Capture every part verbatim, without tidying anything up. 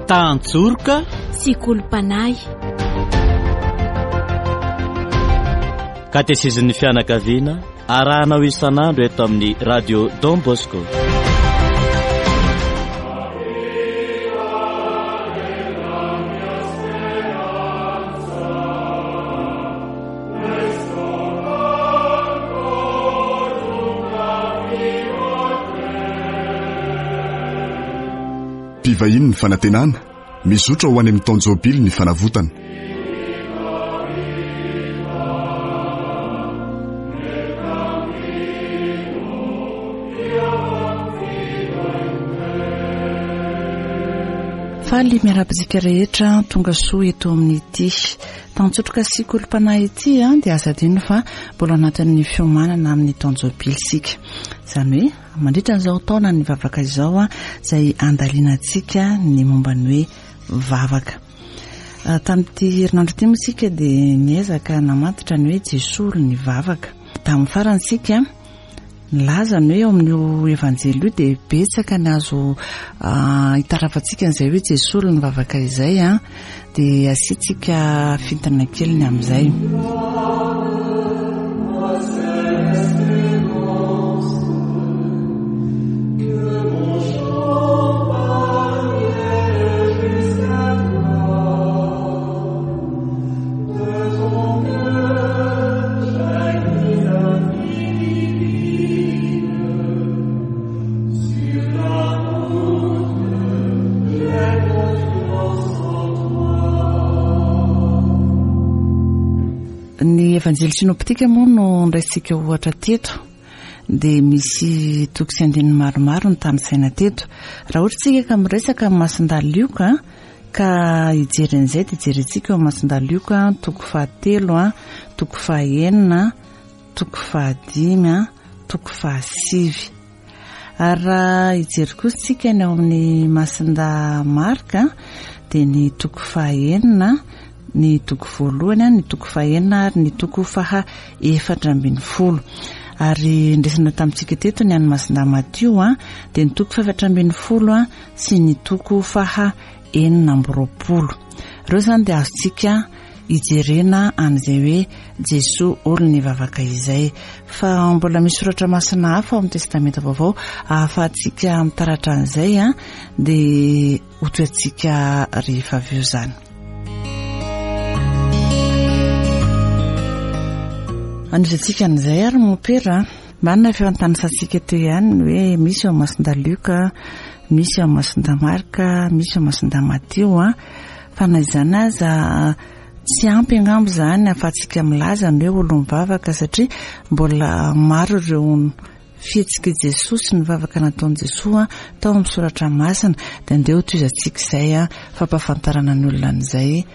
Tantsorika sy kolompanay. Katezizin'ny fianakaviana arahanao isan'andro eto amin'ny radio Don Bosco. Mpivahiny ny fanantenana mizotra ho any amin'ny taonjobily ny fanavotana. Faly miarapitsika rehetra tonga soa eto amin'ny ity tantsotroka sy kolompanay ity a dia azadino fa mbola anatin'ny fiomanana amin'ny taonjobily sika. Izany hoe mandritra n'izao taona ny vavaka izao a izay andalianantsika ny momba ny hoe vavaka. Tamin'ity herinandro ity moa dia niezaka namantitra ny hoe Jesosy ny vavaka. Tamin'ny faransika nilaza ny hoe eo amin'io evanjely io dia betsaka ny azo hitarafantsika n'izay hoe Jesosy ny vavaka izay a dia asiantsika fintana kely ny amin'izay. Ny evanjely sinoptika moa no ndraisika ohatra teto dia misy toko sy andininy maromaro ny tanisaina teto. Raha ohatra tsika ka miresaka masin-dalioka ka hijery an'izay dia hijerentsika eo masin-dalioka toko fahatelo a toko fahaenina toko fahadimy a toko fahasivy. Ary raha hijery kosa tsika ny ao amin'ny masin-da Marka dia ny toko fahaenina ny toko voalohany ny toko fahaenina ary ny toko faha efatra ambin'ny folo. Ary ndresina tamintsika teto ny any masin-da Matio a dia ny toko faefatra ambin'ny folo a sy ny toko faha enina amby roapolo. Ireo zany dia azontsika hijerena an'izay hoe Jesosy olo ny vavaka izay. Fa mbola misy soratra masina hafa ao amin'ny testamenta vaovao ahafahantsika mitaratra an'izay a dia hotoantsika rehefa avy eo zany. Anizantsika n'izay ary mopera manana fiantanantsika teo ihany hoe misy ao masin-da Luka, misy ao masin-da Marka, misy ao masin-da Matio a fa na izany aza tsy ampy angambo zany ahafahantsika milaza ny hoe olo mivavaka satria mbola maro ireo fihetsika Jesosy ny vavaka nataon'i Jesosy tao amin'ny soratra masina dia andeha ho toizantsika izay a fampahafantarana ny olona an'izay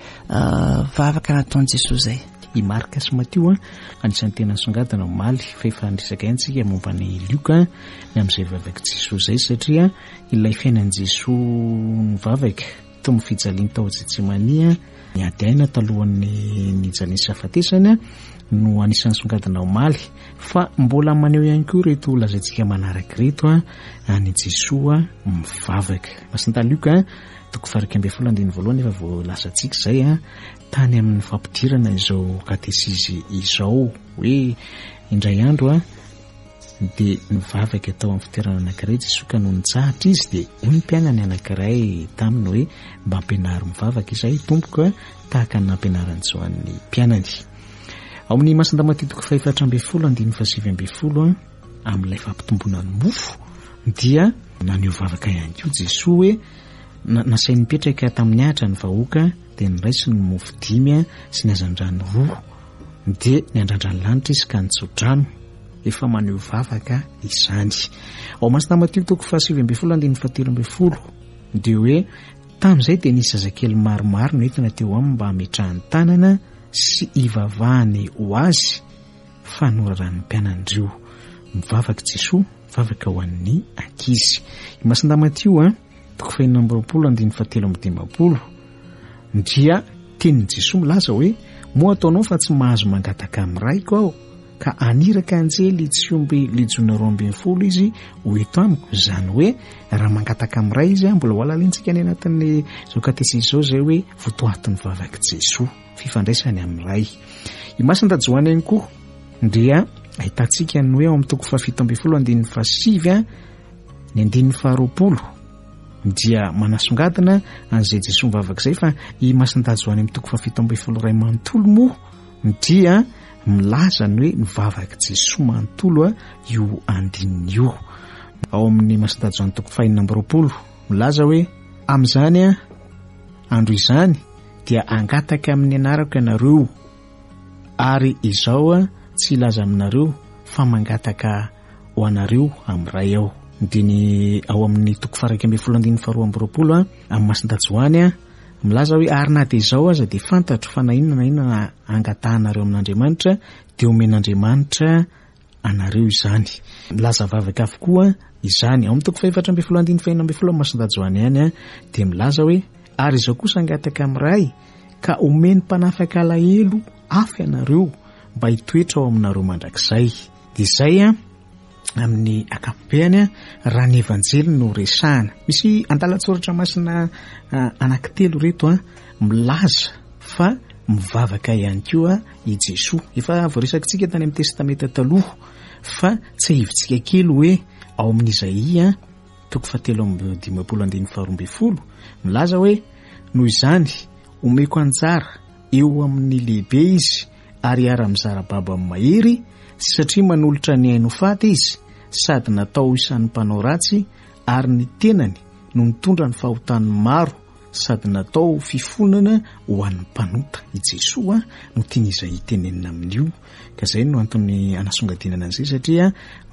vavaka nataon'i Jesosy izay. I Marka sy Matio anisan'ny tena songadina omaly fa efa andrisaka ihany momba ny Luka ny amin'izay vavaka Jesosy izay satria ilay fiainan'i Jesosy nivavaka tao amin'ny fijaliany tao Getsemania ny ady aina talohan'ny nijaliany safatesany no anisan'ny songadina omaly fa mbola maneho ihany koa reto lazaintsika manaraka reto any Jesosy mivavaka. Masinda Luka toko farika ambin'ny folo andiny voalohany efa voalasantsika izay a tany amin'ny fampidirana izao katesizy izao hoe indray andro a dia nivavaka tao amin'ny fitoerana anankiray Jesosy ka no nitsahatra izy dia hoy ny mpianany anankiray taminy hoe mba ampianary mivavaka izay tompoka tahaka ny nampianaran'izao an'ny mpianany. Ao amin'ny masinda Matio toko faefatra ambin'ny folo andiny fasivy ambin'ny folo amin'ilay fampitomboana ny mofo dia naneho vavaka ihany koa Jesosy hoe nasainy mipetraka tamin'ny ahitra ny vahoaka dia niraisy ny mofo dimy sy ny hazandrano roa dia ny andrandran'ny lanitra izy ka nitsodrano efa maneho vavaka izany. Ao masinda Matio toko fahasivy ambin'ny folo andiny fahatelo ambin'ny folo dia hoe tamin'izay dia nisy zazakely maromaro no entina teo aminy mba hametrahany tanana sy ivavahany ho azy fa norarahan'ny mpianandreo mivavaka Jesosy vavaka ho an'ny ankizy. I masinda Matio a toko fahenina amby roapolo andiny fahatelo amby dimampolo dia tenin'i Jesosy milaza hoe moa ataonao fa tsy mahazo mangataka amin'ny raiko aho ka aniraka anjely tsy omby lijona roa ambin'ny folo izy ho eto amiko. Izany hoe raha mangataka amin'ray izy mbola ho alalintsika ny anatin'ny zao katesisy zao zay hoe votoatin'ny vavaka Jesoa, fifandraisany amin'ray. I masin-dajoany ihany koa dia ahitantsika ny hoe ao amin'ny toko fahafito ambin'ny folo andininy fahasivy ny andininy faharoapolo dia manasongadina an'izay Jesoa mivavaka izay, fa i masin-dajoany amin'ny toko fahafito ambin'ny folo ray manontolo moa dia milaza ny hoe nivavaka Jesoa manontolo io andininy io. Ao amin'ny masin-dajoany toko fahaenina amby roapolo milaza hoe amin'izany a andro izany dia angataka amin'ny anarako ianareo, ary izao a tsy ilaza aminareo fa mangataka ho anareo amin'ray ao. Diny ao amin'ny toko faraiky ambin'ny folo andininy faharoa amby roapolo a amin'ny masin-dajoany a milaza hoe ary na dia izao aza dia fantatro fa na inona na inona angatahanareo amin'Andriamanitra dia omen'Andriamanitra anareo izany. Milaza vavaka avokoa izany ao amin'ny toko fahaefatra ambin'ny folo andininy fahaenina ambin'ny folo amin'ny masin-dajoany ihany a dia milaza hoe ary izao kosa angataka amin'ray ka omeny mpanafaka alahelo hafa ianareo mba hitoetra ao aminareo mandrakizay. Dia izay a amin'ny ankapobeny a raha ny evanjely no resahana. Misy andalatsoratra masina uh, anankitelo reto a milaza fa mivavaka ihany koa i Jesoa. Efa voaresakitsika tany amin'ny testamenta taloha fa tsy ahivitsika kely hoe ao amin'ny Isaia toko fahatelo amby dimampolo andininy faharoa ambin'ny folo milaza hoe noho izany omeko anjara eo amin'ny lehibe izy ary ara-mizara baba amin'ny mahery, satria manolotra ny haino faty izy sady natao isan'ny mpanao ratsy, ary ny tenany no mitondra ny fahotany maro sady natao fifonana ho an'ny mpanota. I Jesoa no tiany Isaia tenenina amin'io, ka izay no antony anasongadinana an'izay, satria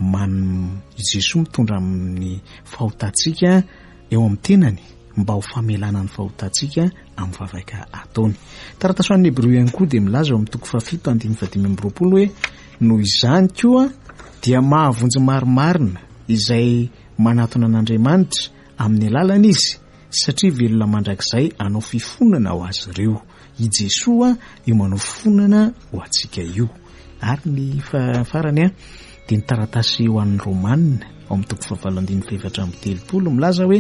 man i Jesoa mitondra amin'ny fahotantsika eo amin'ny tenany mba ho famelana ny fahotantsika amin'ny vavaka ataony. Taratasy ho an'ny Hebreo ihany koa dia milaza ao amin'ny toko fahafito andininy fahadimy amby roapolo hoe noho izany koa dia mahavonjy marimarina izay manatona an'Andriamanitra amin'ny alalany izy, satria velona mandrakizay anao fifonana ho azy ireo. I Jesoa io manao fifonana ho antsika io. Ary ny farany a dia ny taratasy ho an'ny Romanina ao amin'ny toko fahavalo andininy fahaefatra amby telopolo milaza hoe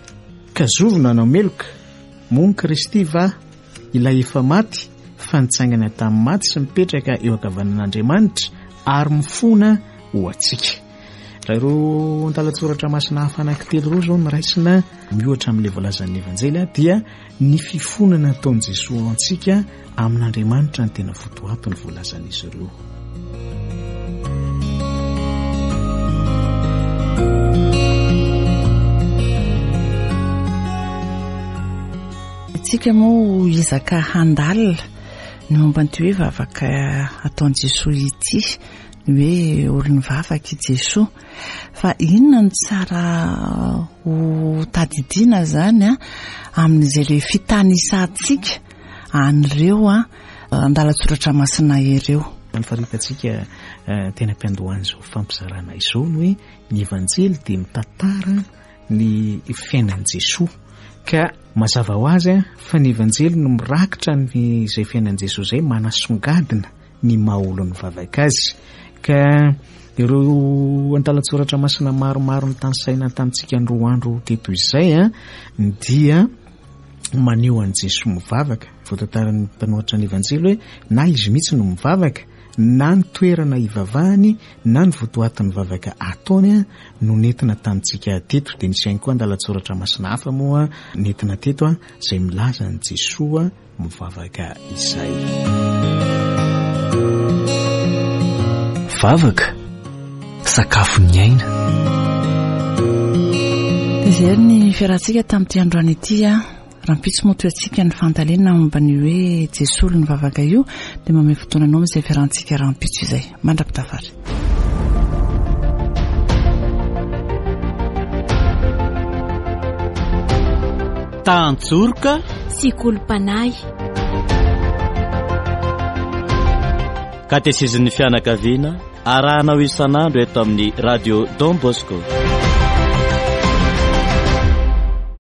ka zovina anao meloka moa Kristy va ilay efa maty fa nitsangana tamin'ny maty sy mipetraka eo ankavanan'Andriamanitra ary mifona ho antsika. Raha ireo andalatsoratra masina hafa anankitelo roa zao no raisina mihoatra amin'ilay voalazan'ny evanjely dia ny fifonana ataon'i Jesoa ho antsika amin'Andriamanitra ny tena votoato ny voalazan'izy ireo. Tsika moa izaka handalina ny momba ny hoe vavaka ataon'i Jesoa ity, ny hoe olona vavaka i Jesoa, fa inona ny tsara ho tadidiana zany a amin'izay le fitanisantsika an'ireo a andalatsoratra masina ireo. Ny faritantsika uh, tena mpiandohany izao fampizarana izao ny hoe ny evanjely dia mitantara ny fiainan'i Jesoa, ka mazava ho azy fa ny evanjely no mirakitra ny izay fiainan'i Jesoa izay manasongadina ny maha-olo ny vavaka azy. Ka ireo andalatsoratra masina maromaro ny tanysaina tamintsika ny roa andro teto izay a dia maneho an'i Jesoa mivavaka. Voatantaran'ny mpanohatra ny evanjely hoe na izy mihitsy no mivavaka, na ny toerana hivavahany, na ny votoatin'ny vavaka ataony no nentina tamintsika teto. Dia nisy ihany koa andalatsoratra masina hafa moa nentina teto a izay milaza an'i Jesoa mivavaka izay. Vavaka sakafo ny aina. Izay ny fiarahantsika tamin'ity androany ity a rampitso moa toetsika ny fantalena momba ny hoe Jesoa ny vavaka io dia mamay fotoananao amin'izay fiarahantsika rampitso izay. Mandra-pitafary. Tantsorika sy kolompanay. Katesizin'ny fianakaviana arahanao isan'andro eto amin'ny radio Don Bosco.